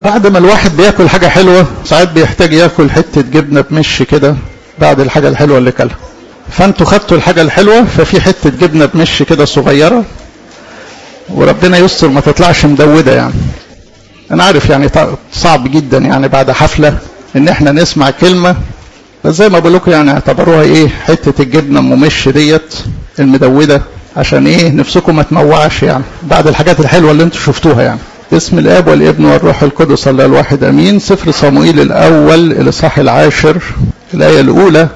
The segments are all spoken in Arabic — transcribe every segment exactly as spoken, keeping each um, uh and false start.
بعد ما الواحد بياكل حاجة حلوة ساعات بيحتاج ياكل حتة جبنة بمش كده بعد الحاجة الحلوة اللي كلها. فانتوا خدتوا الحاجة الحلوة ففي حتة جبنة بمش كده صغيرة، وربنا يستر ما تطلعش مدودة. يعني انا عارف يعني صعب جدا يعني بعد حفلة ان احنا نسمع كلمة، بس زي ما بقول لكم يعني اعتبروها ايه حتة الجبنة ممش ديت المدودة، عشان ايه نفسكم ما تموعش يعني بعد الحاجات الحلوة اللي انتوا شفتوها. يعني باسم الاب والابن والروح القدس الله الواحد امين. سفر صموئيل الاول الاصحاح العاشر الايه الاولى.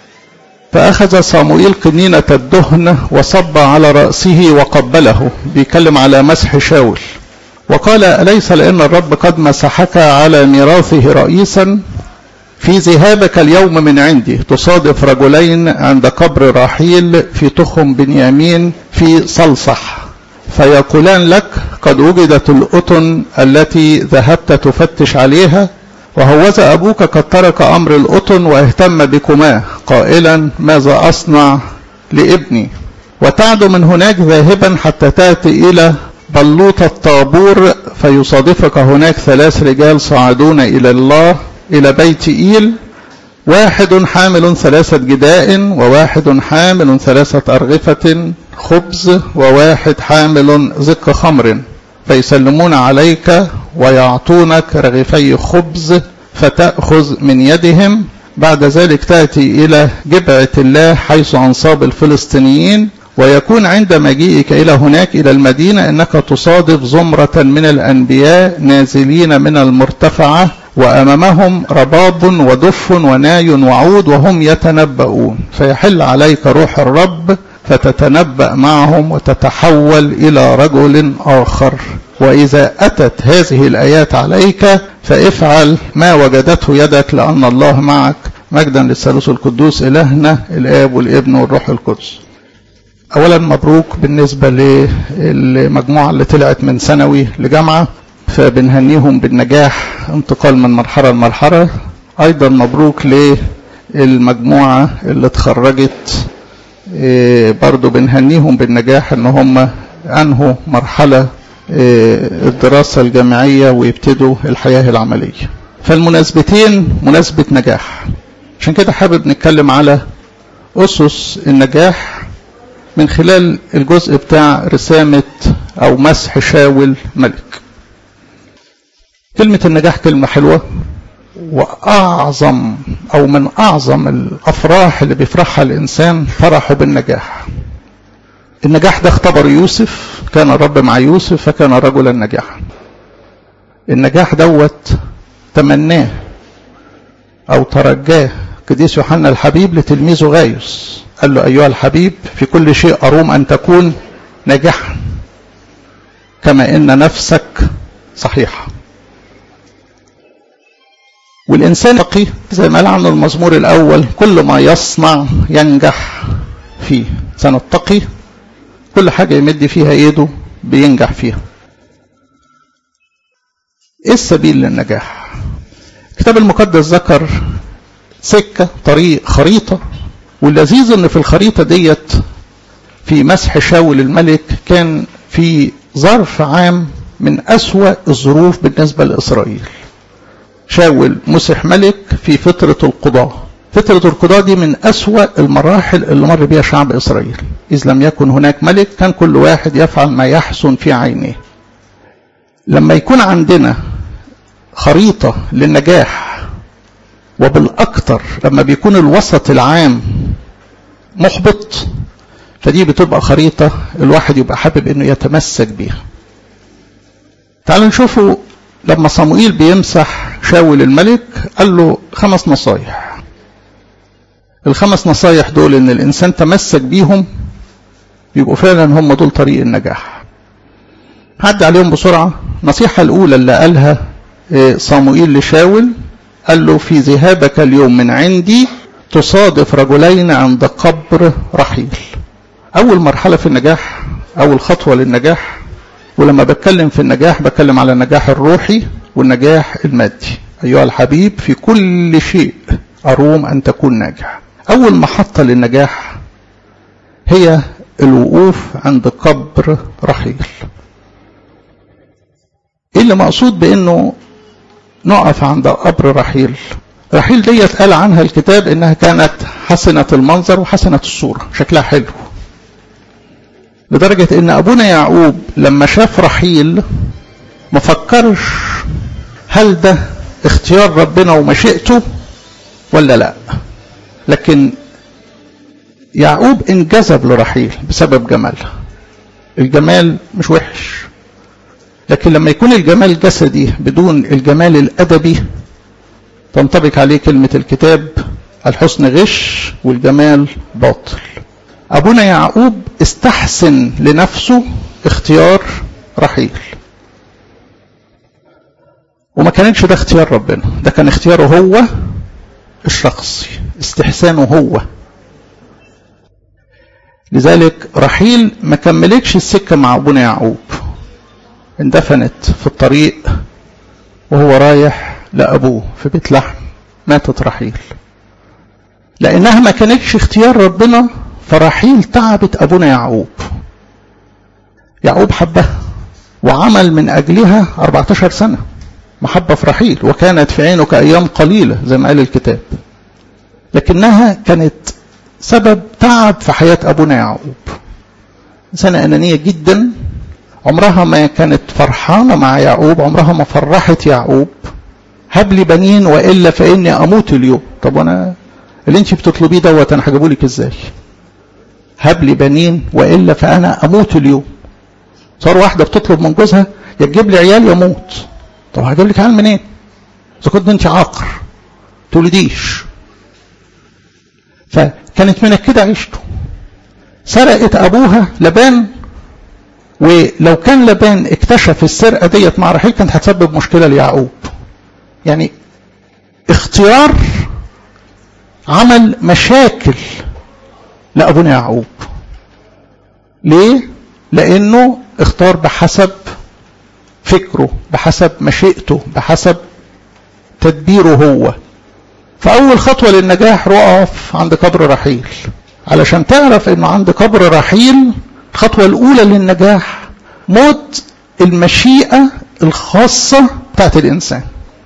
فاخذ صموئيل قنينة الدهن وصب على رأسه وقبله، بيتكلم على مسح شاول، وقال أليس لأن الرب قد مسحك على ميراثه رئيسا؟ في ذهابك اليوم من عندي تصادف رجلين عند قبر راحيل في تخم بنيامين في صلصح، فيقولان لك قد وجدت الأطن التي ذهبت تفتش عليها، وهوذا أبوك قد ترك أمر الأطن واهتم بكما، قائلا ماذا أصنع لابني؟ وتعد من هناك ذاهبا حتى تأتي إلى بلوط الطابور، فيصادفك هناك ثلاث رجال صاعدون إلى الله إلى بيت إيل، واحد حامل ثلاثة جداء، وواحد حامل ثلاثة أرغفة خبز، وواحد حامل زق خمر، فيسلمون عليك ويعطونك رغيفي خبز فتأخذ من يدهم. بعد ذلك تأتي إلى جبعة الله حيث أنصاب الفلسطينيين، ويكون عند مجيئك إلى هناك إلى المدينة أنك تصادف زمرة من الأنبياء نازلين من المرتفعة، وأمامهم رباب ودف وناي وعود وهم يتنبؤون، فيحل عليك روح الرب فتتنبأ معهم وتتحول إلى رجل آخر. وإذا أتت هذه الآيات عليك فافعل ما وجدته يدك لأن الله معك. مجدا للثالوث القدوس إلهنا الآب والابن والروح القدس. أولا مبروك بالنسبة للمجموعة اللي طلعت من ثانوي لجامعة، فبنهنيهم بالنجاح انتقال من مرحلة لمرحلة. أيضا مبروك للمجموعة اللي اتخرجت برضو بنهنيهم بالنجاح ان هم انهوا مرحلة الدراسة الجامعية ويبتدوا الحياة العملية. فالمناسبتين مناسبة نجاح، عشان كده حابب نتكلم على أسس النجاح من خلال الجزء بتاع رسامة أو مسح شاول ملك. كلمة النجاح كلمة حلوة، وأعظم أو من أعظم الأفراح اللي بيفرحها الإنسان فرحه بالنجاح. النجاح ده اختبر يوسف، كان الرب مع يوسف فكان رجلا نجاحا. النجاح دوت تمناه أو ترجاه قديس يوحنا الحبيب لتلميذه غايوس، قال له أيها الحبيب في كل شيء أروم أن تكون ناجحا كما إن نفسك صحيحة. والإنسان تقي زي ما قال عنه المزمور الأول كل ما يصنع ينجح فيه. سنتقي كل حاجة يمد فيها ايده بينجح فيها. ايه السبيل للنجاح؟ الكتاب المقدس ذكر سكة طريق خريطة، واللذيذ ان في الخريطة ديت في مسح شاول الملك كان في ظرف عام من أسوأ الظروف بالنسبة لإسرائيل. شاول مسح ملك في فترة القضاء. فترة القضاء دي من أسوأ المراحل اللي مر بها شعب إسرائيل، إذ لم يكن هناك ملك كان كل واحد يفعل ما يحسن في عينيه. لما يكون عندنا خريطة للنجاح، وبالأكثر لما بيكون الوسط العام محبط، فدي بتبقى خريطة الواحد يبقى حابب إنه يتمسك بيها. تعالوا نشوفوا لما صموئيل بيمسح شاول الملك قال له خمس نصايح. الخمس نصايح دول ان الانسان تمسك بيهم يبقوا فعلا هم دول طريق النجاح. هعدي عليهم بسرعة. النصيحة الاولى اللي قالها صموئيل لشاول، قال له في ذهابك اليوم من عندي تصادف رجلين عند قبر رحيل. اول مرحلة في النجاح، اول خطوة للنجاح، ولما بتكلم في النجاح بتكلم على النجاح الروحي والنجاح المادي. أيها الحبيب في كل شيء أروم أن تكون ناجح. أول محطة للنجاح هي الوقوف عند قبر رحيل. إيه اللي مقصود بأنه نقف عند قبر رحيل. رحيل ديت قال عنها الكتاب انها كانت حسنة المنظر وحسنة الصورة، شكلها حلو، لدرجة ان ابونا يعقوب لما شاف رحيل ما فكرش هل ده اختيار ربنا ومشيئته ولا لا، لكن يعقوب انجذب لرحيل بسبب جمالها. الجمال مش وحش، لكن لما يكون الجمال جسدي بدون الجمال الأدبي تنطبق عليه كلمة الكتاب الحسن غش والجمال باطل. أبونا يعقوب استحسن لنفسه اختيار رحيل، وما كانتش ده اختيار ربنا، ده كان اختياره هو الشخصي، استحسانه هو. لذلك رحيل ما كملتش السكة مع أبونا يعقوب، اندفنت في الطريق وهو رايح لأبوه في بيت لحم، ماتت رحيل لأنها ما كانتش اختيار ربنا. فرحيل تعبت أبونا يعقوب. يعقوب حبها وعمل من أجلها أربعة عشر سنة محبة في رحيل، وكانت في عينه كأيام قليلة زي ما قال الكتاب، لكنها كانت سبب تعب في حياة أبونا يعقوب. إنسانة أنانية جدا، عمرها ما كانت فرحانة مع يعقوب، عمرها ما فرحت يعقوب. هب لي بنين وإلا فإني أموت اليوم. طب أنا اللي أنت بتطلبيه دوت أنا هجيبه لك إزاي؟ هب لي بنين وإلا فأنا أموت اليوم. صار واحدة بتطلب من جوزها يا تجيب لي عيال يا موت. طب هجيب لك عيال منين؟ إذا كنت أنت عاقر تولديش. فكانت من كده عيشته. سرقت أبوها لبان، ولو كان لبان اكتشف السرقة ديت مع رحيل كانت هتسبب مشكلة ليعقوب. يعني اختيار عمل مشاكل لأبونا يعقوب. ليه؟ لأنه اختار بحسب فكره، بحسب مشيئته، بحسب تدبيره هو. فأول خطوة للنجاح رقف عند قبر رحيل. علشان تعرف انه عند قبر رحيل الخطوة الأولى للنجاح موت المشيئة الخاصة بتاعت الإنسان.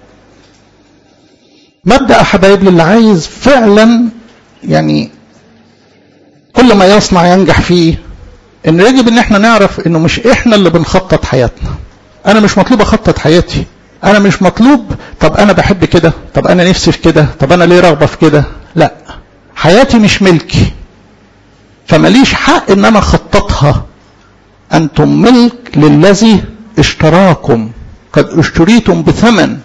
مبدأ حبايب اللي عايز فعلا يعني كل ما يصنع ينجح فيه، ان يجب ان احنا نعرف انه مش احنا اللي بنخطط حياتنا. انا مش مطلوب اخطط حياتي، انا مش مطلوب طب انا بحب كده، طب انا نفسي في كده، طب انا ليه رغبة في كده. لا، حياتي مش ملكي، فماليش حق ان انا اخططها. انتم ملك للذي اشتراكم، قد اشتريتم بثمن.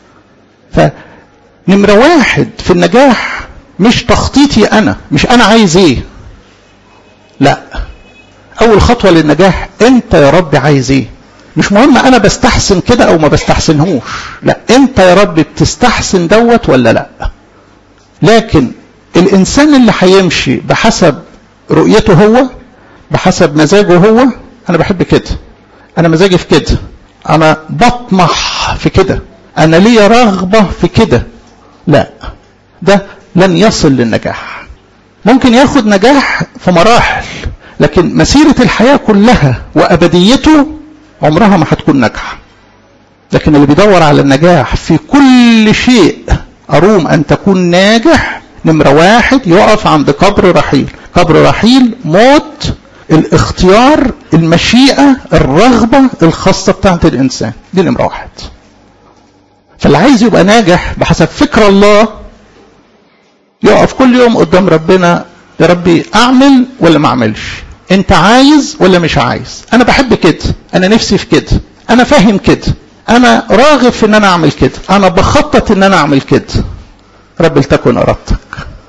فنمرة واحد في النجاح مش تخطيطي انا، مش انا عايز ايه. لا، اول خطوة للنجاح انت يا رب عايز ايه. مش مهم انا بستحسن كده او ما بستحسنهوش، لا، انت يا رب بتستحسن دوت ولا لا. لكن الانسان اللي هيمشي بحسب رؤيته هو، بحسب مزاجه هو، انا بحب كده، انا مزاجي في كده، انا بطمح في كده، انا ليا رغبة في كده، لا، ده لن يصل للنجاح. ممكن ياخد نجاح في مراحل، لكن مسيرة الحياة كلها وأبديته عمرها ما هتكون ناجحة. لكن اللي بيدور على النجاح في كل شيء أروم أن تكون ناجح، نمرة واحد يقف عند قبر رحيل. قبر رحيل موت الاختيار، المشيئة، الرغبة الخاصة بتاعت الإنسان، دي نمرة واحد. فاللي عايز يبقى ناجح بحسب فكر الله يقف كل يوم قدام ربنا، يا ربي أعمل ولا ما أعملش؟ أنت عايز ولا مش عايز؟ أنا بحب كده، أنا نفسي في كده، أنا فاهم كده، أنا راغب في أن أنا أعمل كده، أنا بخطط أن أنا أعمل كده. رب لتكن إرادتك.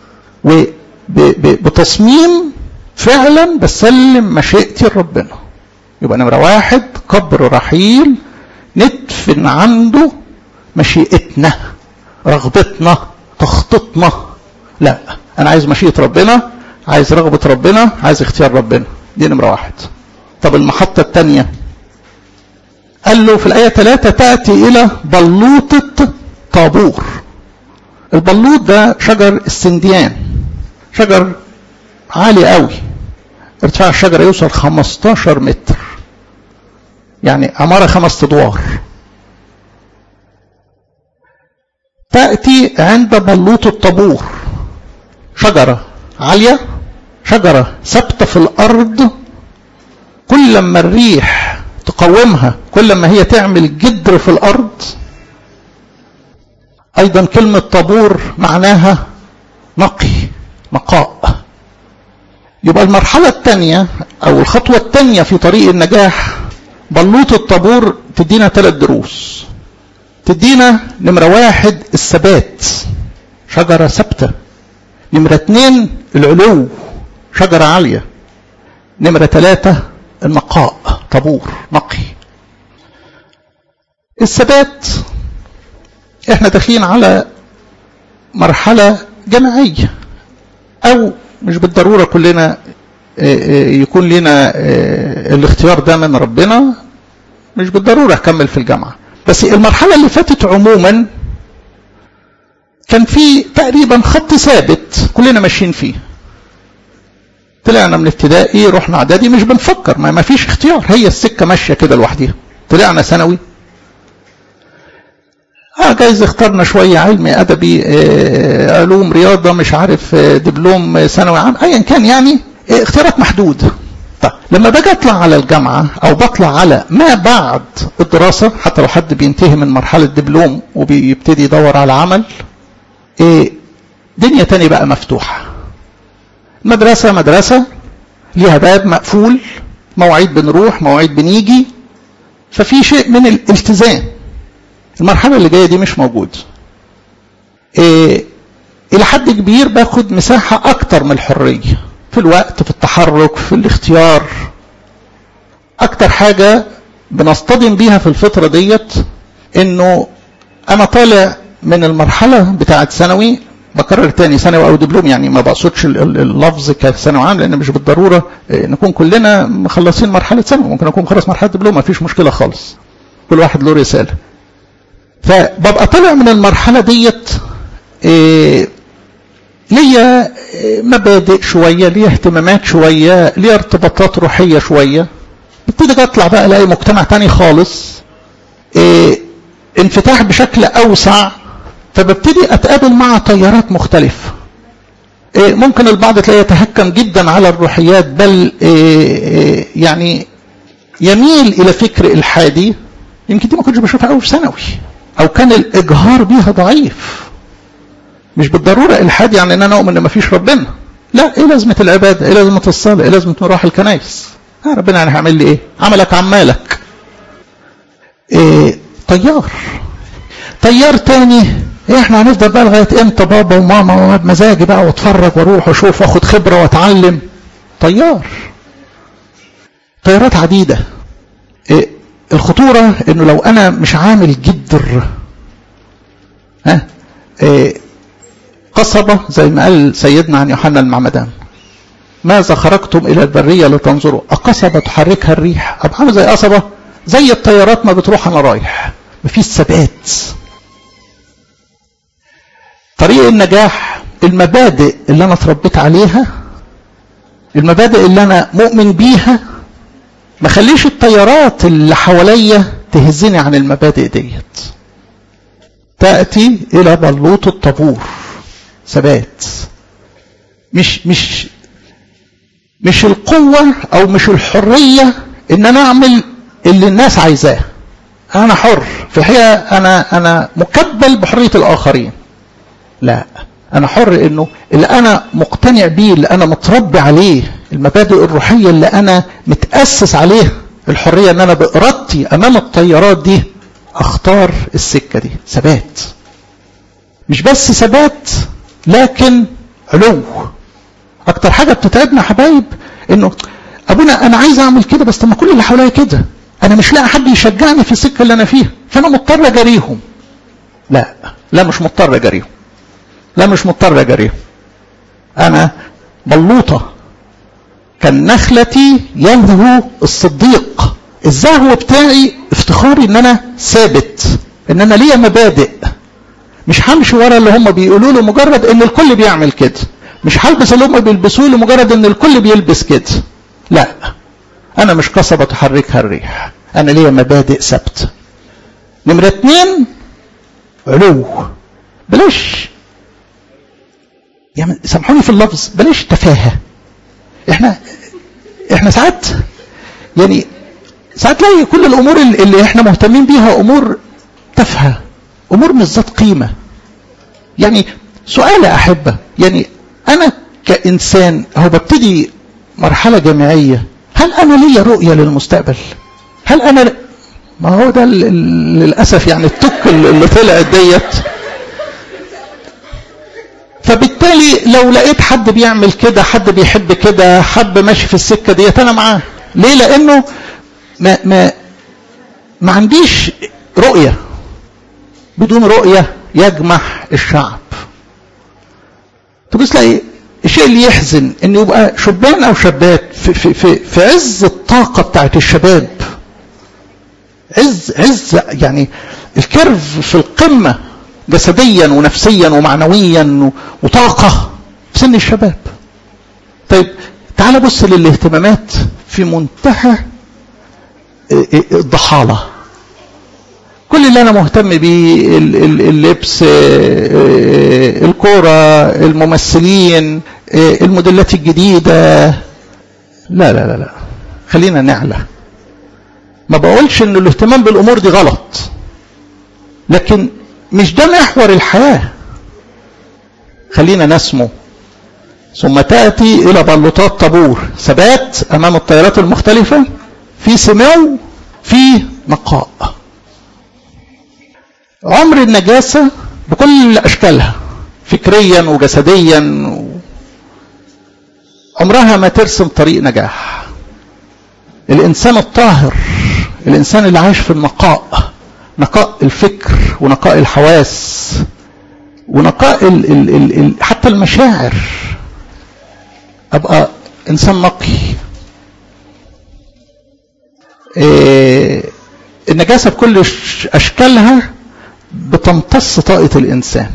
وبتصميم فعلا بسلم مشيئتي لربنا. يبقى نمرة واحد قبر رحيل ندفن عنده مشيئتنا، رغبتنا، تخطيطنا. لا، أنا عايز مشيئة ربنا، عايز رغبة ربنا، عايز اختيار ربنا. دي نمرة واحد. طب المحطة الثانية قال له في الآية ثلاثة تأتي إلى بلوطة طابور. البلوط ده شجر السنديان، شجر عالي قوي، ارتفاع الشجرة يوصل خمستاشر متر، يعني عمارة خمس ادوار. تأتي عند بلوط الطابور، شجرة عالية، شجرة ثابتة في الأرض، كل ما الريح تقومها كل ما هي تعمل جدر في الأرض. أيضا كلمة طابور معناها نقي، نقاء. يبقى المرحلة الثانية أو الخطوة الثانية في طريق النجاح بلوط الطابور تدينا ثلاث دروس. تدينا نمرة واحد الثبات، شجرة ثابتة. نمرة اثنين العلو، شجرة عالية. نمرة ثلاثة النقاء، طابور نقي. الثبات احنا داخلين على مرحلة جماعية، او مش بالضرورة كلنا يكون لنا الاختيار ده من ربنا، مش بالضرورة اكمل في الجامعة. بس المرحلة اللي فاتت عموما كان في تقريبا خط ثابت كلنا ماشيين فيه. طلعنا من ابتدائي رحنا اعدادي، مش بنفكر، ما, ما فيش اختيار، هي السكة ماشية كده لوحديها. طلعنا ثانوي، اه جايز اخترنا شوية علمي ادبي، آه علوم رياضة، مش عارف، آه دبلوم ثانوي عام، ايا كان يعني، آه اختيارات محدودة. طيب لما باجي اطلع على الجامعة او بطلع على ما بعد الدراسة، حتى لو حد بينتهي من مرحلة دبلوم وبيبتدي يدور على عمل، آه دنيا تاني بقى مفتوحة. مدرسة مدرسة ليها باب مقفول، مواعيد بنروح مواعيد بنيجي، ففي شيء من الالتزام. المرحلة اللي جاية دي مش موجود. إيه إلى حد كبير باخد مساحة أكتر من الحرية في الوقت، في التحرك، في الاختيار. أكتر حاجة بنصطدم بيها في الفترة ديت إنه أنا طالع من المرحلة بتاعة ثانوي، بكرر تاني ثانوي أو دبلوم، يعني ما بقصدش اللفظ كثانوي عام، لأن مش بالضرورة نكون كلنا مخلصين مرحلة ثانوي، ممكن أكون خلص مرحلة دبلوم، ما فيش مشكلة خالص، كل واحد له رسالة. فببقى طالع من المرحلة ديت إيه ليا مبادئ شوية، ليا اهتمامات شوية، ليا ارتباطات روحية شوية. ببتدي اطلع بقى الاقي مجتمع تاني خالص، إيه انفتاح بشكل اوسع، فببتدي اتقابل مع تيارات مختلفة. إيه ممكن البعض تلاقيه يتهكم جدا على الروحيات، بل إيه يعني يميل الى فكر الحادي، يمكن دي ما كنتش بشوفها قوي في ثانوي، او كان الاجهار بيها ضعيف. مش بالضروره الحاد يعني ان انا اؤمن ان مفيش ربنا، لا، ايه لازمه العباده، ايه لازمه الصلاه، ايه لازمه نروح الكنائس، ها ربنا يعني هيعمل لي ايه؟ عملك عمالك. إيه طيار طيار تاني، إيه احنا هنفضل بقى لغايه امتى بابا وماما بمزاجي بقى، واتفرج واروح واشوف واخد خبره واتعلم. طيار طيارات عديده. إيه الخطورة انه لو انا مش عامل جدر، ها إيه قصبة زي ما قال سيدنا عن يوحنا المعمدان، ماذا خرجتم الى البرية لتنظروا أقصبة تحركها الريح؟ ابقى عامل زي قصبة، زي الطيارات ما بتروح انا رايح، مفيش ثبات. طريق النجاح المبادئ اللي انا اتربيت عليها، المبادئ اللي انا مؤمن بيها، ما خليش التيارات اللي حواليا تهزني عن المبادئ ديت. تأتي إلى بلوط الطابور، ثبات. مش مش مش القوة أو مش الحرية إن أنا أعمل اللي الناس عايزاه. أنا حر في الحقيقة، أنا أنا مكبل بحرية الآخرين. لا، أنا حر إنه اللي أنا مقتنع بيه، اللي أنا متربي عليه، المبادئ الروحية اللي أنا متأسس عليه، الحرية إن أنا بإرادتي أمام التيارات دي أختار السكة دي. ثبات، مش بس ثبات لكن علو. أكتر حاجة بتتعبنا حبايب إنه أبونا أنا عايز أعمل كده، بس لما كل اللي حواليا كده أنا مش لاقي حد يشجعني في السكة اللي أنا فيها، فأنا مضطر أجاريهم. لا لا مش مضطر أجاريهم، لا مش مضطر أجاريهم. أنا بلوطة كالنخلة يلهو الصديق. الزهو بتاعي افتخاري ان انا ثابت، ان انا ليا مبادئ، مش همشي ورا اللي هم بيقولوا له مجرد ان الكل بيعمل كده، مش هلبس اللي هم بيلبسوه لمجرد ان الكل بيلبس كده. لا، انا مش قصبة تحركها الريح، انا ليا مبادئ ثابته. نمرة اتنين علو، بلاش يعني سامحوني في اللفظ، بلاش تفاهة. احنا احنا ساعات يعني ساعات تلاقي كل الامور اللي احنا مهتمين بيها امور تافهة، امور مش ذات قيمة. يعني سؤال يا احبة، يعني انا كإنسان هو ببتدي مرحلة جامعية، هل انا ليا رؤية للمستقبل؟ هل انا ل... ما هو ده للأسف يعني التك اللي طلعت ديت. فبالتالي لو لقيت حد بيعمل كده، حد بيحب كده، حد ماشي في السكة ديت، انا معاه. ليه؟ لانه ما ما ما عنديش رؤية. بدون رؤية يجمح الشعب. تبص تلاقي الشيء اللي يحزن ان يبقى شبان او شابات في في في, في عز الطاقة بتاعت الشباب، عز عز يعني الكيرف في القمة جسديا ونفسيا ومعنويا وطاقة في سن الشباب. طيب تعال بص للاهتمامات في منتهى الضحالة. كل اللي انا مهتم بيه اللبس، الكورة، الممثلين، الموديلات الجديدة. لا لا لا لا، خلينا نعلى. ما بقولش ان الاهتمام بالامور دي غلط، لكن مش ده محور الحياة. خلينا نسمو. ثم تأتي الى بلوطات طابور، ثبات امام التيارات المختلفة، في سمو، في نقاء. عمر النجاسة بكل اشكالها فكريا وجسديا عمرها ما ترسم طريق نجاح. الانسان الطاهر، الانسان اللي عايش في النقاء، نقاء الفكر ونقاء الحواس ونقاء ال ال ال ال حتى المشاعر، ابقى انسان نقي. إيه النجاسة بكل اشكالها بتمتص طاقة الانسان.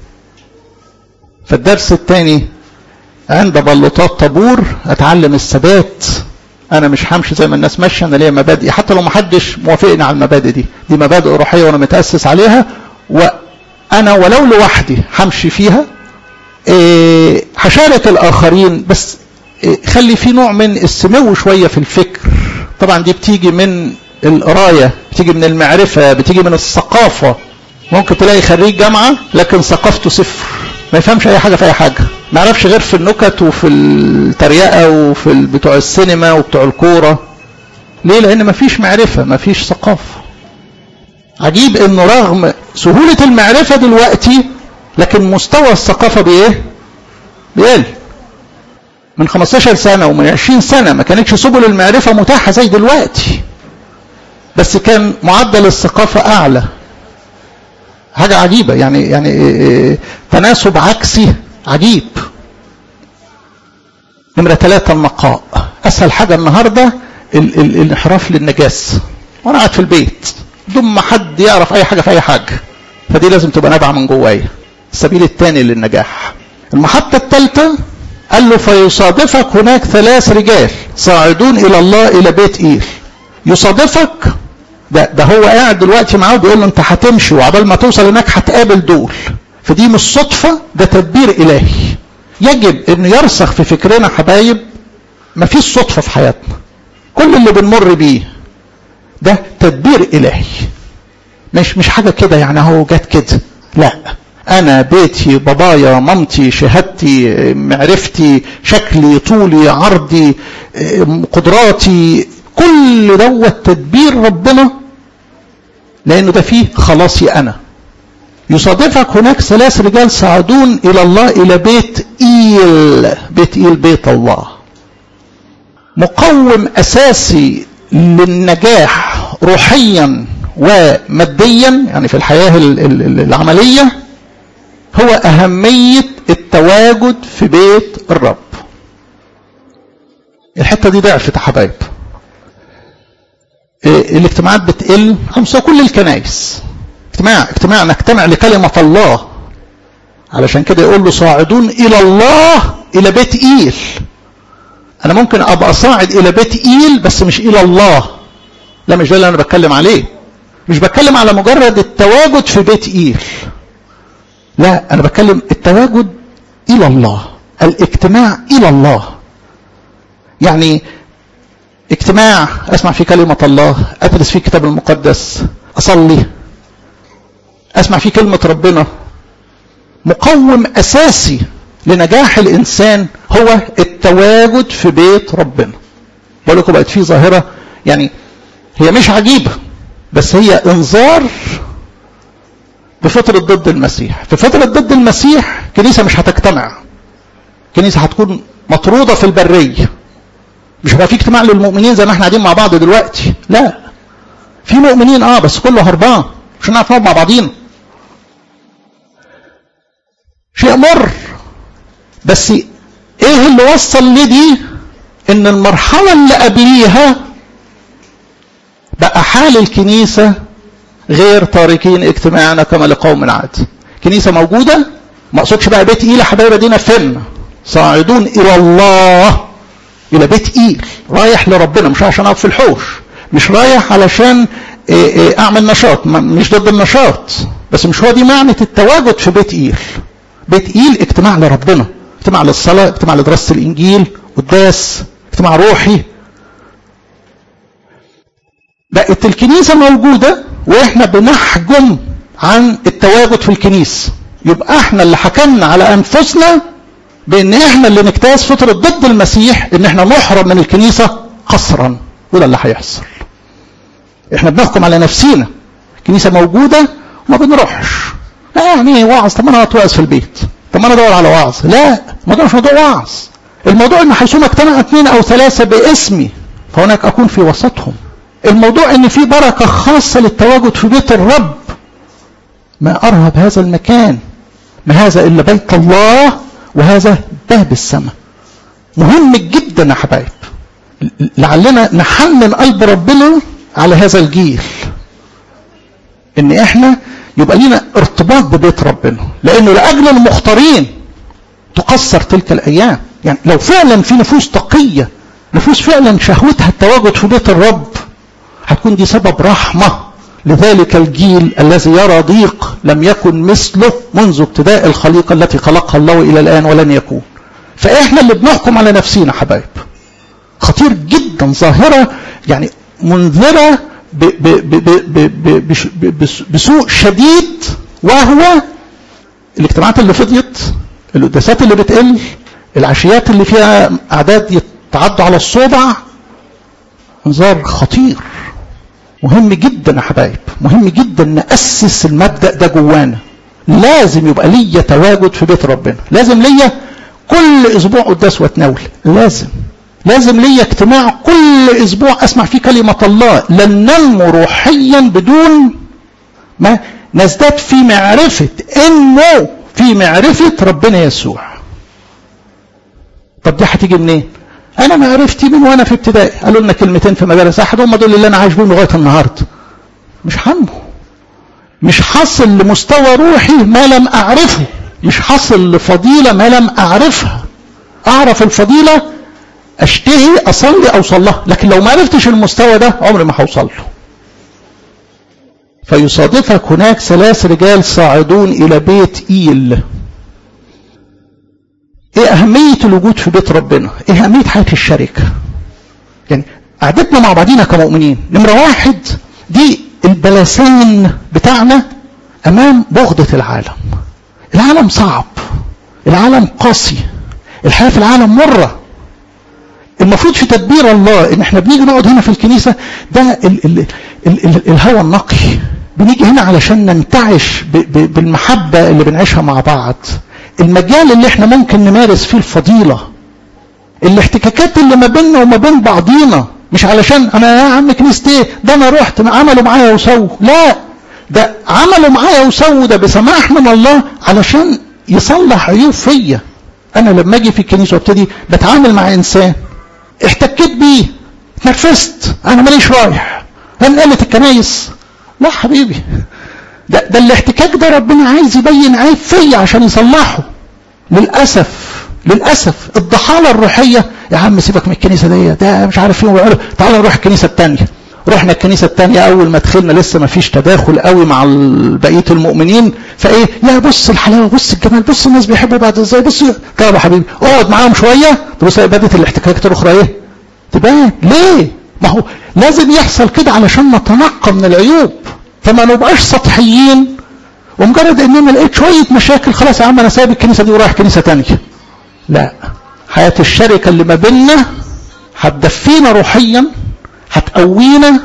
فالدرس الثاني عند بلوطات طابور اتعلم الثبات. انا مش همشي زي ما الناس ماشيه، انا ليا مبادئ حتى لو ما حدش موافقني على المبادئ دي. دي مبادئ روحيه وانا متاسس عليها، وانا ولو لوحدي همشي فيها. إيه هشارك الاخرين، بس إيه خلي في نوع من السمو شويه في الفكر. طبعا دي بتيجي من القرايه، بتيجي من المعرفه، بتيجي من الثقافه. ممكن تلاقي خريج جامعه لكن ثقافته صفر، ما يفهمش اي حاجه في اي حاجه، ما يعرفش غير في النكت وفي التريقه وفي بتوع السينما وبتوع الكوره. ليه؟ لان ما فيش معرفه، ما فيش ثقافه. عجيب انه رغم سهوله المعرفه دلوقتي، لكن مستوى الثقافه بايه؟ بيقل. من خمستاشر سنه ومن عشرين سنه ما كانتش سبل المعرفه متاحه زي دلوقتي، بس كان معدل الثقافه اعلى. حاجة عجيبة يعني يعني تناسب عكسي عجيب. نمرة ثلاثة النقاء. أسهل حاجة النهاردة ال ال الانحراف للنجاسة، وأنا قاعد في البيت بدون ما حد يعرف أي حاجة في أي حاجة. فدي لازم تبقى نابعة من جوايا. السبيل الثاني للنجاح. المحطة الثالثة قال له فيصادفك هناك ثلاث رجال صاعدون إلى الله إلى بيت إيل. يصادفك ده, ده هو قاعد دلوقتي معاه بيقول له انت هتمشي وعبال ما توصل هناك هتقابل دول. فدي مش صدفة، ده تدبير إلهي. يجب انه يرسخ في فكرنا حبايب، ما فيش صدفة في حياتنا. كل اللي بنمر بيه ده تدبير إلهي، مش مش حاجة كده يعني هو جات كده. لا، انا بيتي، بابايا، مامتي، شهادتي، معرفتي، شكلي، طولي، عرضي، قدراتي، كل دوت تدبير ربنا، لانه ده فيه خلاصي انا. يصادفك هناك ثلاث رجال صعدون الى الله الى بيت إيل. بيت إيل بيت الله، مقوم اساسي للنجاح روحيا وماديا، يعني في الحياة العملية، هو اهمية التواجد في بيت الرب. الحتة دي ضعفت يا حبايب. الاجتماعات بتقل على مستوى كل الكنائس. اجتماع اجتماع نجتمع لكلمة الله، علشان كده يقول له صاعدون الى الله الى بيت إيل. انا ممكن ابقى صاعد الى بيت إيل بس مش الى الله. لا، مش ده اللي انا بتكلم عليه. مش بتكلم على مجرد التواجد في بيت إيل، لا، انا بتكلم التواجد الى الله، الاجتماع الى الله. يعني اجتماع اسمع فيه كلمة الله، ادرس فيه الكتاب المقدس، اصلي، اسمع فيه كلمة ربنا. مقوم اساسي لنجاح الانسان هو التواجد في بيت ربنا. بقول لكم بقت فيه ظاهرة يعني هي مش عجيبة، بس هي انذار بفترة ضد المسيح. في فترة ضد المسيح كنيسة مش هتجتمع، كنيسة هتكون مطرودة في البرية، مش هيبقى في اجتماع للمؤمنين زي ما احنا قاعدين مع بعض دلوقتي. لا، في مؤمنين اه بس كله هربان، مش هنعرف نقعد مع بعضينا. شيء مر، بس ايه اللي وصل لدي؟ ان المرحلة اللي قبليها بقى حال الكنيسة غير تاركين اجتماعنا كما لقوم عاد. كنيسة موجودة، ما اقصدش بقى بيت ايل حبايب دينا فين، صاعدون الى الله، الى بيت ايل، رايح لربنا، مش عشان اقف في الحوش، مش رايح علشان اعمل نشاط، مش ضد النشاط، بس مش هو دي معنى التواجد في بيت ايل. بيت ايل اجتماع لربنا، اجتماع للصلاة، اجتماع لدراسة الانجيل، قداس، اجتماع روحي. بقت الكنيسة موجودة واحنا بنحجم عن التواجد في الكنيسة، يبقى احنا اللي حكمنا على انفسنا بان احنا اللي نجتاز فترة ضد المسيح، ان احنا نحرم من الكنيسة قسرا، وده اللي هيحصل. احنا بنحكم على نفسينا، الكنيسة موجودة وما بنروحش. لا يعني وعظ، طب انا هتوعظ في البيت، طب انا ادور على وعظ. لا، الموضوع مش موضوع وعظ، الموضوع ان حيثما اجتمع اثنين او ثلاثة باسمي فهناك اكون في وسطهم. الموضوع ان في بركة خاصة للتواجد في بيت الرب. ما ارهب هذا المكان، ما هذا الا بيت الله، وهذا باب السماء. مهم جدا يا حبايب، لعلنا نحنن قلب ربنا على هذا الجيل، ان احنا يبقى لنا ارتباط ببيت ربنا، لانه لاجل المختارين تقصر تلك الايام. يعني لو فعلا في نفوس تقية، نفوس فعلا شهوتها التواجد في بيت الرب، هتكون دي سبب رحمة لذلك الجيل الذي يرى ضيق لم يكن مثله منذ ابتداء الخليقة التي خلقها الله إلى الآن ولن يكون. فإحنا اللي بنحكم على نفسينا حبايب، خطير جدا، ظاهرة يعني منذرة ب ب ب ب ب بسوء شديد، وهو الاجتماعات اللي فضيت، القداسات اللي بتقل، العشيات اللي فيها أعداد يتعدوا على الصوبع. انذار خطير. مهم جدا يا حبايب، مهم جدا نأسس المبدأ ده جوانا. لازم يبقى ليا تواجد في بيت ربنا، لازم ليا كل اسبوع قداس واتناول، لازم لازم ليا اجتماع كل اسبوع اسمع فيه كلمة الله. لن ننمو روحيا بدون ما نزداد في معرفة انه في معرفة ربنا يسوع. طب دي هتيجي منين؟ انا معرفتي من وانا في ابتدائي، قالوا لنا كلمتين في مدارس احد، هم دول اللي انا عايش بيهم لغايه النهارده. مش حمو، مش حصل لمستوى روحي ما لم اعرفه، مش حصل لفضيله ما لم اعرفها. اعرف الفضيله، اشتهي اصلي اوصل لها، لكن لو ما عرفتش المستوى ده عمري ما هوصل له. فيصادفك هناك ثلاث رجال صاعدون الى بيت ايل. ايه اهمية الوجود في بيت ربنا؟ ايه اهمية حياة الشركة؟ يعني قعدتنا مع بعضينا كمؤمنين، نمرة واحد دي البلسان بتاعنا امام بغضة العالم. العالم صعب، العالم قاسي، الحياة في العالم مرة. المفروض في تدبير الله ان احنا بنيجي نقعد هنا في الكنيسة، ده ال ال ال ال الهوى النقي، بنيجي هنا علشان ننتعش ب ب بالمحبة اللي بنعيشها مع بعض، المجال اللي احنا ممكن نمارس فيه الفضيلة، الاحتكاكات اللي ما بيننا وما بين بعضينا، مش علشان انا يا عم كنيستي ده انا رحت عملوا معايا وسووا، لا، ده عملوا معايا وسووا ده بسماح من الله علشان يصلح عيوب فيا. انا لما اجي في الكنيسة وابتدي بتعامل مع انسان احتكيت بيه، اتنرفزت، انا ماليش رايح، هل قالت الكنايس؟ لا حبيبي، ده, ده الاحتكاك ده ربنا عايز يبين عيب فيا عشان يصلحه. للأسف للأسف الضحالة الروحية، يا عم سيبك من الكنيسة دي، ده مش عارف فين، تعال نروح الكنيسة التانية، رحنا الكنيسة الثانية أول ما دخلنا لسه ما فيش تداخل قوي مع بقية المؤمنين، فإيه يا بص الحلاوة، بص الجمال، بص الناس بيحبوا بعض إزاي، بص طب يا حبيبي اقعد معاهم شوية تبص بدأت الاحتكاكات الأخرى إيه تبان. ليه؟ ما هو لازم يحصل كده علشان نتنقى من العيوب، فما نبقاش سطحيين ومجرد إننا لقيت شوية مشاكل خلاص يا عم أنا سايب الكنيسة دي ورايح كنيسة تانية. لا، حياة الشركة اللي ما بيننا هتدفينا روحيا، هتقوينا.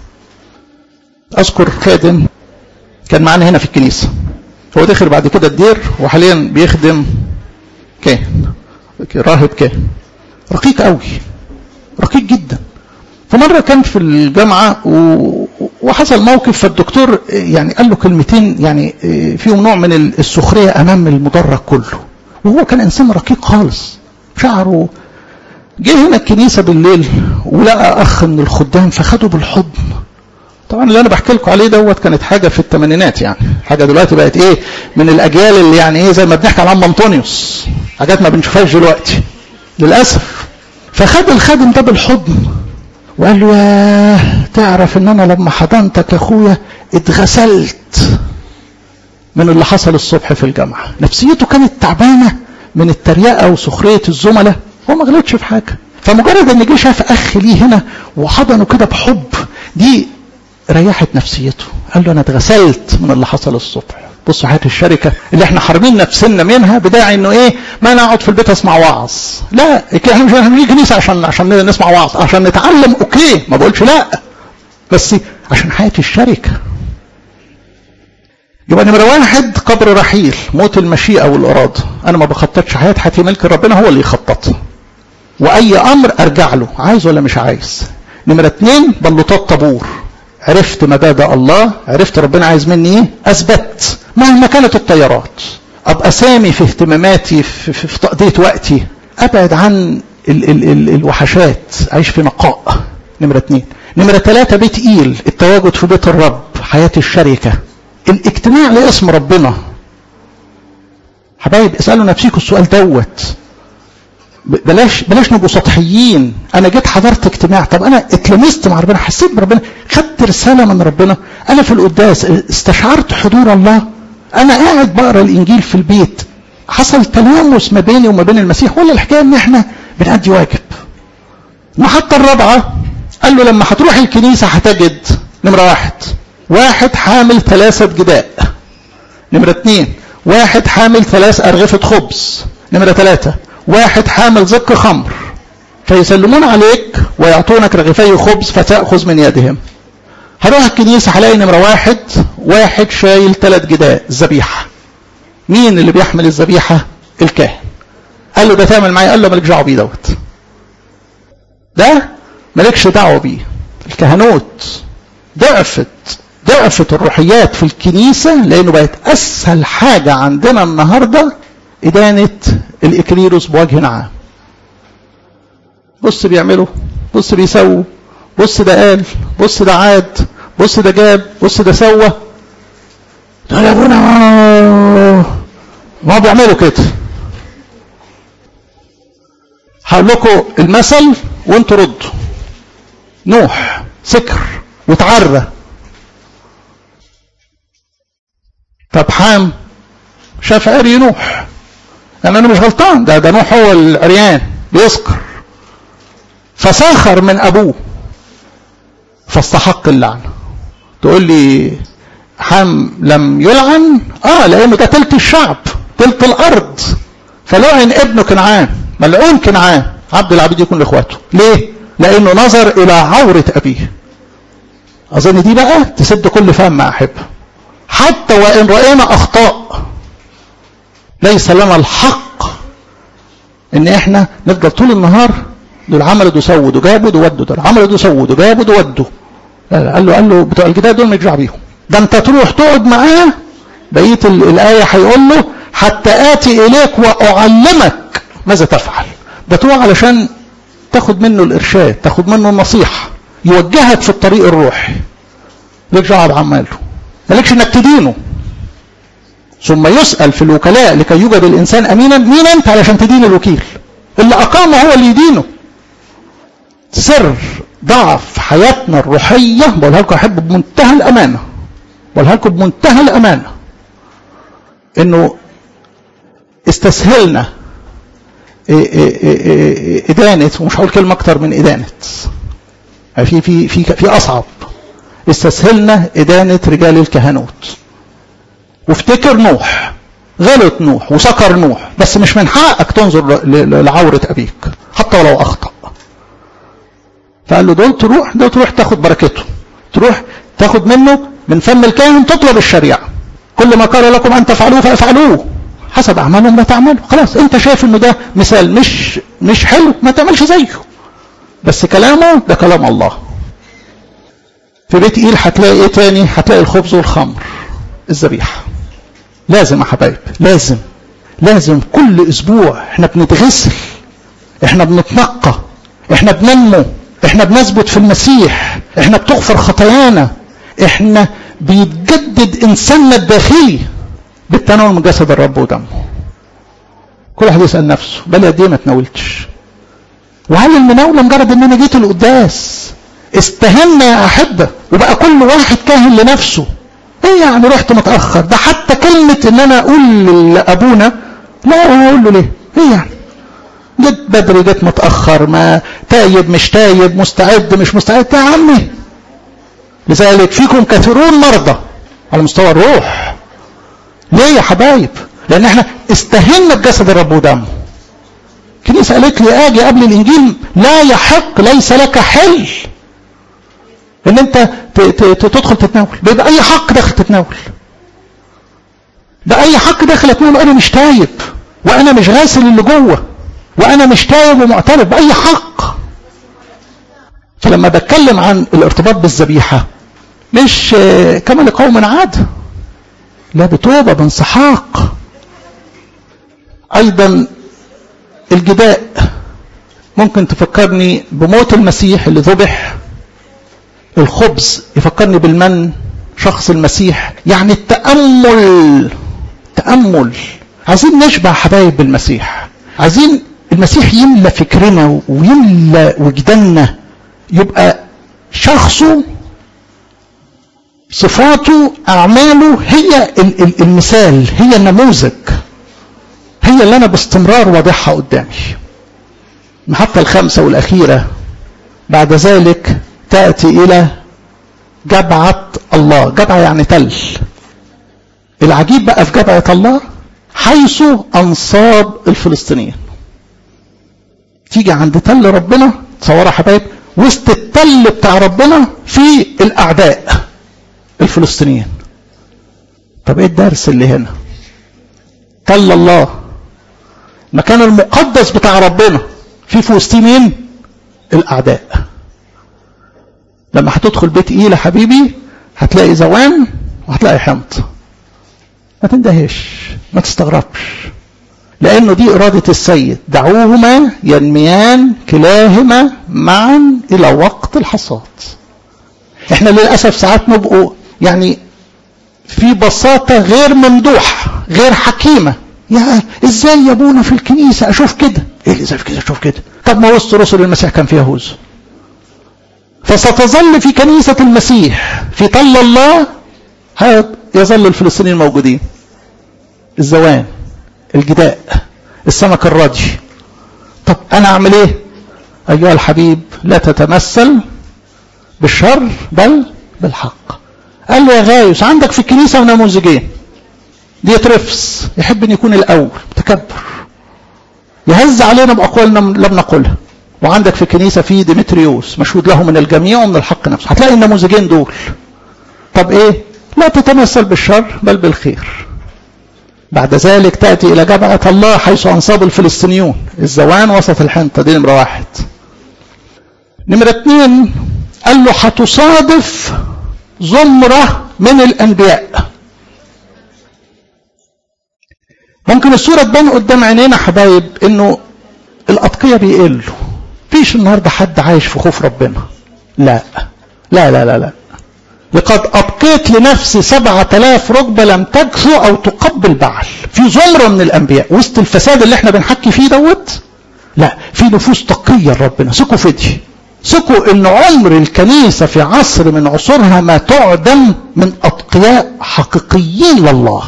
اذكر خادم كان معانا هنا في الكنيسه، هو دخل بعد كده الدير وحاليا بيخدم كاهن راهب كاهن رقيق قوي، رقيق جدا. فمره كان في الجامعه وحصل موقف، فالدكتور يعني قال له كلمتين يعني فيهم نوع من السخريه امام المدرج كله، وهو كان انسان رقيق خالص شعره. جه هنا الكنيسة بالليل ولقى أخ من الخدام فخده بالحضن. طبعا اللي أنا بحكي لكم عليه دوت كانت حاجة في الثمانينات، يعني حاجة دلوقتي بقت إيه من الأجيال اللي يعني إيه زي ما بنحكي عن عم أنطونيوس، حاجات ما بنشوفهاش دلوقتي للأسف. فخد الخادم ده بالحضن وقال له ياه تعرف إن أنا لما حضنتك يا أخويا اتغسلت من اللي حصل الصبح في الجامعة. نفسيته كانت تعبانة من التريقة وسخرية الزملاء، هو ما غلطش في حاجة، فمجرد ان جه شاف اخ ليه هنا وحضنه كده بحب دي ريحت نفسيته. قال له انا اتغسلت من اللي حصل الصبح. بصوا حياة الشركة اللي احنا حارمين نفسنا منها بداعي انه ايه ما نقعد في البيت اسمع وعظ. لا، احنا مش هنيجي كنيسة عشان عشان نسمع وعظ، عشان نتعلم اوكي ما بقولش لا، بس عشان حياة الشركة. يبقى نمرة واحد قبر رحيل، موت المشيئة والإرادة. أنا ما بخططش حياتي، حياتي ملك ربنا هو اللي يخططها، وأي أمر أرجع له عايز ولا مش عايز. نمرة اتنين بلوطات طابور، عرفت مبادئ الله، عرفت ربنا عايز مني إيه، أثبت مهما كانت التيارات، أبقى سامي في اهتماماتي في, في, في تقضية وقتي، أبعد عن ال ال ال الوحشات، أعيش في نقاء. نمرة اتنين. نمرة ثلاثة بيت إيل، التواجد في بيت الرب، حياة الشركة، الاجتماع لاسم ربنا. حبايب اسألوا نفسيكم السؤال دوت، بلاش بلاش نبقوا سطحيين. انا جيت حضرت اجتماع، طب انا اتلمست مع ربنا، حسيت بربنا، خدت رسالة من ربنا، انا في القداس استشعرت حضور الله، انا قاعد بقرا الانجيل في البيت، حصل تلامس ما بيني وما بين المسيح، ولا الحكايه ان احنا بنأدي واجب. المحطة الرابعة قال له لما هتروح الكنيسة هتجد نمرة واحد واحد حامل ثلاثة جداء، نمرة اثنين واحد حامل ثلاث أرغفة خبز، نمرة ثلاثة واحد حامل زق خمر، فيسلمون عليك ويعطونك رغفي خبز فتأخذ من يدهم. هروح الكنيسة هلاقي نمرة واحد واحد شايل ثلاث جداء الذبيحة. مين اللي بيحمل الذبيحة؟ الكاهن. قال له ده تعمل معايا؟ قال له مالكش دعوه بيه دوت، ده مالكش دعوه بيه. الكهنوت ضعفت ضعفت الروحيات في الكنيسة، لأنه بقت أسهل حاجة عندنا النهاردة إدانة الإكليروس بوجه عام. بص بيعملوا، بص بيسووا، بص ده قال، بص ده عاد، بص ده جاب، بص ده سوى. ده يا ابونا ما بيعملوا كده. هقول لكم المثل وانتوا ردوا. نوح سكر وتعرى، طب حام شاف عري نوح، يعني انا مش غلطان، ده ده نوح هو العريان بيسكر، فساخر من ابوه فاستحق اللعنه. تقول لي حام لم يلعن؟ اه لانه ده تلت الشعب، تلت الارض، فلعن ابنه كنعان، ملعون كنعان عبد العبيد يكون لاخواته. ليه؟ لانه نظر الى عوره ابيه. اظن دي بقى تسد كل فم مع احبه. حتى وان راينا اخطاء ليس لنا الحق ان احنا نفضل طول النهار دول عملوا دول سووا دول جابوا دول ودوا، دول عملوا دول سووا دول جابوا دول ودوا. قال له قال له بتوع الجداد دول مالكش دعوه بيهم، ده انت تروح تقعد معاه. بقيه الايه هيقول له حتى اتي اليك واعلمك ماذا تفعل. ده تروح علشان تاخد منه الارشاد، تاخد منه النصيحه، يوجهك في الطريق الروحي. مالكش دعوه بعماله، مالكش انك تدينه. ثم يسأل في الوكلاء لكي يوجد الانسان امينا. مين انت علشان تدين الوكيل؟ اللي اقامه هو اللي يدينه. سر ضعف حياتنا الروحية، بقولها لكم أحب بمنتهى الأمانة، بقولها لكم بمنتهى الأمانة، إنه استسهلنا إدانة، ومش هقول كلمة أكتر من إدانة، في في في في أصعب، استسهلنا إدانة رجال الكهنوت. وافتكر نوح، غلط نوح وسكر نوح، بس مش من حقك تنظر لعورة أبيك حتى ولو أخطأ. فقال له دول تروح، دول تروح تاخد بركته، تروح تاخد منه من فم الكاهن، تطلب الشريعة. كل ما قال لكم أن تفعلوه فافعلوه حسب أعمالهم لا تعملوا. خلاص أنت شايف إنه ده مثال مش مش حلو، ما تعملش زيه، بس كلامه ده كلام الله. في بيت إيل هتلاقي إيه تاني؟ هتلاقي الخبز والخمر، الذبيحة. لازم يا حبايب، لازم لازم كل أسبوع احنا بنتغسل، احنا بنتنقى، احنا بننمو، احنا بنثبت في المسيح، احنا بتغفر خطايانا، احنا بيتجدد انساننا الداخلي بالتناول من جسد الرب ودمه. كل واحد يسأل نفسه بل قد ايه ما تناولتش؟ وهل المناولة مجرد ان انا جيت القداس استهنا يا احبه وبقى كل واحد كاهن لنفسه؟ ايه يعني رحت متأخر؟ ده حتى كلمة ان انا اقول لابونا لا، انا اقول له ليه؟ ايه يعني؟ جيت بدري جيت متأخر، ما تايب مش تايب، مستعد مش مستعد، يا عمي. لذلك فيكم كثيرون مرضى على مستوى الروح. ليه يا حبايب؟ لان احنا استهنا بجسد الرب ودمه. الكنيسة قالت لي اجي قبل الانجيل لا يحق، ليس لك حل ان انت تدخل تتناول. بأي حق داخل تتناول؟ بأي حق داخل اتناول وانا مش تايب، وانا مش غاسل اللي جوه، وانا مش تايب ومعترف؟ بأي حق؟ فلما بتكلم عن الارتباط بالذبيحة مش كما لقوم عادة، لا، بتوبة بانسحاق. ايضا الجداء ممكن تفكرني بموت المسيح اللي ذبح. الخبز يفكرني بالمن، شخص المسيح. يعني التأمل، تأمل. عايزين نشبع حبايب بالمسيح، عايزين المسيح يملى فكرنا ويملى وجداننا، يبقى شخصه، صفاته، أعماله هي المثال، هي النموذج، هي اللي أنا باستمرار واضحها قدامي. المحطة الخامسة والأخيرة بعد ذلك تأتي إلى جبعة الله. جبعة يعني تل. العجيب بقى في جبعة الله حيث أنصاب الفلسطينيين. تيجي عند تل ربنا، تصورها حبايب، وسط التل بتاع ربنا في الأعداء الفلسطينيين. طب ايه الدرس اللي هنا؟ تل الله، مكان المقدس بتاع ربنا، في فلسطينيين الأعداء. لما هتدخل بيت إيل حبيبي هتلاقي زوان وهتلاقي حمض. ما تندهش، ما تستغربش، لأنه دي إرادة السيد. دعوهما ينميان كلاهما معا إلى وقت الحصاد. احنا للأسف ساعات نبقوا يعني في بساطة غير ممدوحة، غير حكيمة. يا ازاي يا ابونا في الكنيسة اشوف كده؟ ايه اللي ازاي في الكنيسة اشوف كده؟ طب ما وسط رسل المسيح كان فيها هوز. فستظل في كنيسة المسيح في طل الله يظل الفلسطينيين موجودين، الزوان، الجداء، السمك الراضي. طب انا اعمل ايه؟ ايها الحبيب لا تتمثل بالشر بل بالحق. قال له يا غايوس عندك في الكنيسة نموذجين، ديترفس يحب ان يكون الاول، متكبر، يهز علينا باقوال لم نقولها، وعندك في الكنيسة في ديمتريوس مشهود له من الجميع ومن الحق نفسه. هتلاقي النموذجين دول. طب ايه؟ لا تتمثل بالشر بل بالخير. بعد ذلك تأتي إلى جبعة الله حيث أنصاب الفلسطينيون، الزوان وسط الحنطة. دي نمرة واحد. نمرة اتنين قال له هتصادف زمرة من الأنبياء. ممكن الصورة تبان قدام عينينا حبايب إنه الأتقية بيقلوا، فيش النهاردة حد عايش في خوف ربنا. لا لا لا لا لا. لقد أبقيت لنفسي سبعة آلاف ركبة لم تجثو أو تقبل بعل. في زمرة من الأنبياء وسط الفساد اللي احنا بنحكي فيه دوت، لا، في نفوس تقية لربنا. ثقوا في دي، ثقوا ان عمر الكنيسة في عصر من عصورها ما تعدم من اتقياء حقيقيين لله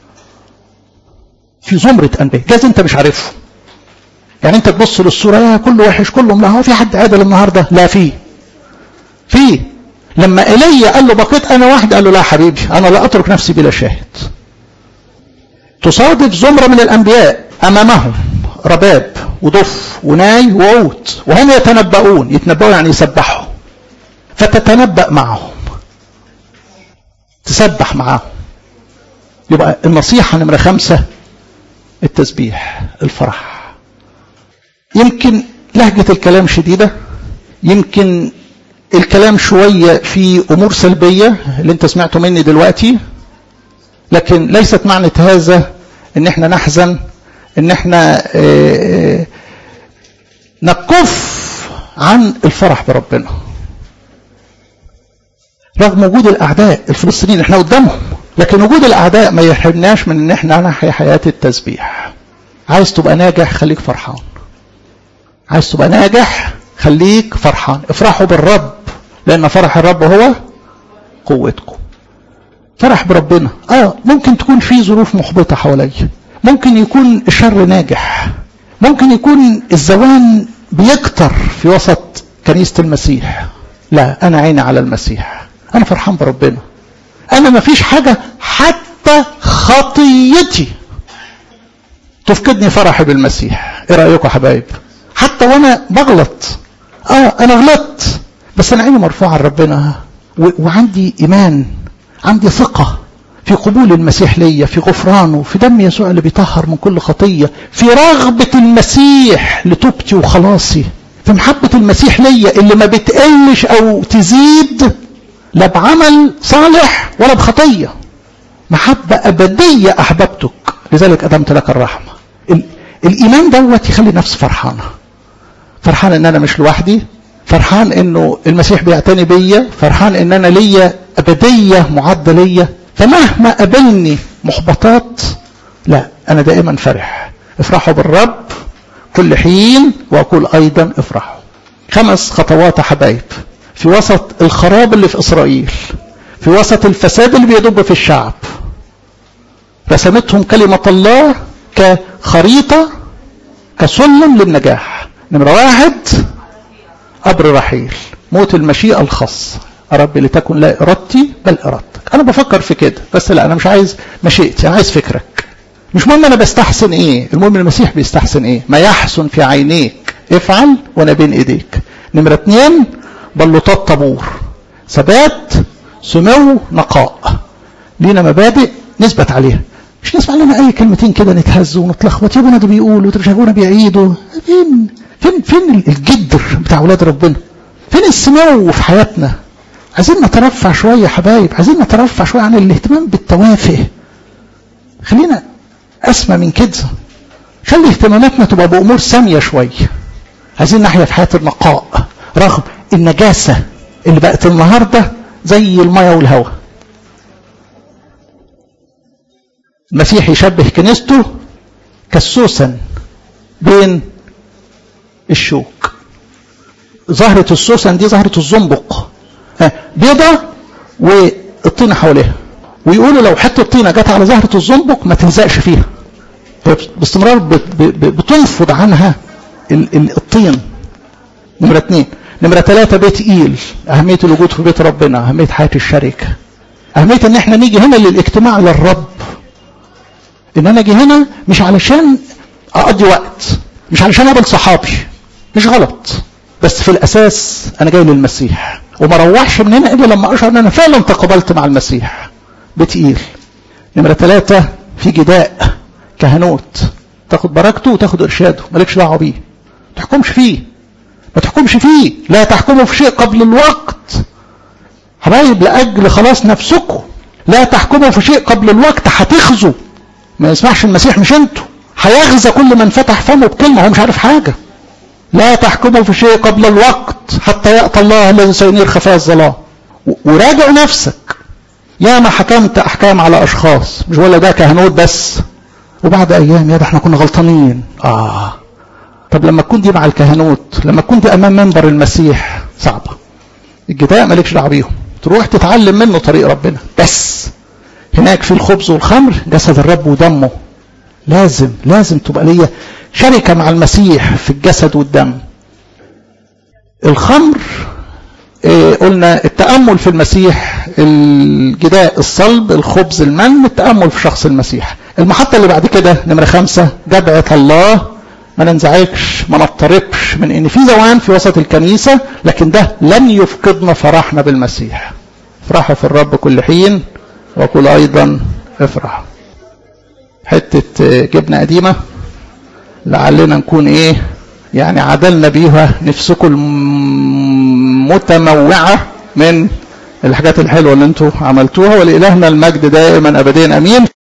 في زمرة انبياء. جاز انت مش عارفه، يعني انت تبص للصورة يا كله وحش كله، لا هو في حد عادل النهاردة؟ لا في في لما ايليا قال له بقيت انا واحد، قال له لا حبيبي انا لا اترك نفسي بلا شاهد. تصادف زمرة من الانبياء امامهم رباب وضف وناي وعود وهم يتنبؤون، يتنبؤوا يعني يسبحوا، فتتنبأ معهم تسبح معهم. يبقى النصيحة نمرة خمسة التسبيح، الفرح. يمكن لهجة الكلام شديدة، يمكن الكلام شوية في أمور سلبية اللي انت سمعته مني دلوقتي، لكن ليست معنى هذا ان احنا نحزن، ان احنا اه نكف عن الفرح بربنا رغم وجود الاعداء الفلسطينيين احنا قدامهم، لكن وجود الاعداء ما يحرمناش من ان احنا نحيا حياة التسبيح. عايز تبقى ناجح خليك فرحان، عايز تبقى ناجح خليك فرحان. افرحوا بالرب لان فرح الرب هو قوتكم. فرح بربنا. اه ممكن تكون في ظروف محبطة حواليا، ممكن يكون الشر ناجح، ممكن يكون الزوان بيكتر في وسط كنيسة المسيح، لا انا عيني على المسيح، انا فرحان بربنا. انا ما فيش حاجة حتى خطيتي تفقدني فرحي بالمسيح. ايه رأيكم يا حبايب؟ حتى وانا بغلط، اه انا غلطت بس انا عيني مرفوعة لربنا، وعندي ايمان، عندي ثقة في قبول المسيح ليا، في غفرانه، في دم يسوع اللي بيطهر من كل خطية، في رغبة المسيح لتوبتي وخلاصي، في محبة المسيح ليا اللي ما بتقلش او تزيد لا بعمل صالح ولا بخطية. محبة أبدية أحببتك لذلك أدمت لك الرحمة. الإيمان دوت يخلي نفسي فرحانة، فرحان إن أنا مش لوحدي، فرحان إنه المسيح بيعتني بيا، فرحان إن أنا ليا أبدية معدة ليا. فمهما قابلني محبطات لا أنا دائما فرح. افرحوا بالرب كل حين وأقول أيضا افرحوا. خمس خطوات يا حبايب في وسط الخراب اللي في إسرائيل، في وسط الفساد اللي بيدب في الشعب، رسمتهم كلمة الله كخريطة كسلم للنجاح. نمرة واحد قبر رحيل، موت المشيئة الخاصة. رب لتكن لا إرادتي بل إرادتك. أنا بفكر في كده بس لا أنا مش عايز مشيئتي، أنا عايز فكرك. مش مهم أنا بستحسن إيه، المهم المسيح بيستحسن إيه. ما يحسن في عينيك افعل وأنا بين إيديك. نمرة اتنين بلوطات طابور، ثبات سمو نقاء. لينا مبادئ نثبت عليها، مش نسمع لنا اي كلمتين كده نتهز ونتلخبط. يا ابونا ده بيقولوا ومش ابونا بيعيدوا. فين فين فين الجدر بتاع اولاد ربنا؟ فين السمو في حياتنا؟ عايزين نترفع شويه يا حبايب، عايزين نترفع شويه عن الاهتمام بالتوافه. خلينا اسمى من كده، خلي اهتماماتنا تبقى بامور ساميه شويه. عايزين نحيا في حياه النقاء رغم النجاسه اللي بقت النهارده زي الميه والهواء. المسيح يشبه كنيسته كالسوسن بين الشوك. زهرة السوسن دي زهرة الزنبق، بيضة والطينة حواليها، ويقولوا لو حتى الطينة جت على زهرة الزنبق ما تلزقش فيها، باستمرار بتنفض عنها الطين. نمرة اتنين. نمرة ثلاثة بيت إيل، أهمية الوجود في بيت ربنا، أهمية حياة الشركة، أهمية ان احنا نيجي هنا للاجتماع للرب. ان انا اجي هنا مش علشان اقضي وقت، مش علشان اقابل صحابي، مش غلط، بس في الاساس انا جاي للمسيح، وما اروحش من هنا الا لما اشعر ان انا فعلا تقابلت مع المسيح. بتقيل. نمرة ثلاثة في جداء كهنوت، تاخد بركته وتاخد ارشاده، مالكش دعوه بيه، ما تحكمش فيه، ما تحكمش فيه، لا تحكموا في شيء قبل الوقت. حبايب لاجل خلاص نفسكم لا تحكموا في شيء قبل الوقت، هتخزوا. ما يسمعش المسيح، مش انتوا، هيغزى كل من فتح فمه بكلمه هو مش عارف حاجه. لا تحكموا في شيء قبل الوقت حتى يأتي الله الذي سينير خفايا الظلام. وراجع نفسك. يا ما حكمت احكام على اشخاص، مش ولا ده كهنوت بس، وبعد ايام يا ده احنا كنا غلطانين. اه طب لما تكون دي مع الكهنوت، لما تكون دي امام منبر المسيح، صعبه. الجداء مالكش دعوه بيهم، تروح تتعلم منه طريق ربنا. بس هناك في الخبز والخمر جسد الرب ودمه، لازم لازم تبقى ليا شركه مع المسيح في الجسد والدم. الخمر إيه قلنا التأمل في المسيح، الجداء الصلب، الخبز المن، التأمل في شخص المسيح. المحطة اللي بعد كده نمرة خمسة جدعة الله، ما ننزعجش ما نضطربش من ان في زوان في وسط الكنيسة، لكن ده لن يفقدنا فرحنا بالمسيح. افرحوا في الرب كل حين وقل ايضا افرحوا. حتة جبنة قديمة لعلنا نكون ايه يعني عدلنا بيها نفسكم المتموعة من الحاجات الحلوة اللي انتوا عملتوها. ولإلهنا المجد دائما أبدين أمين.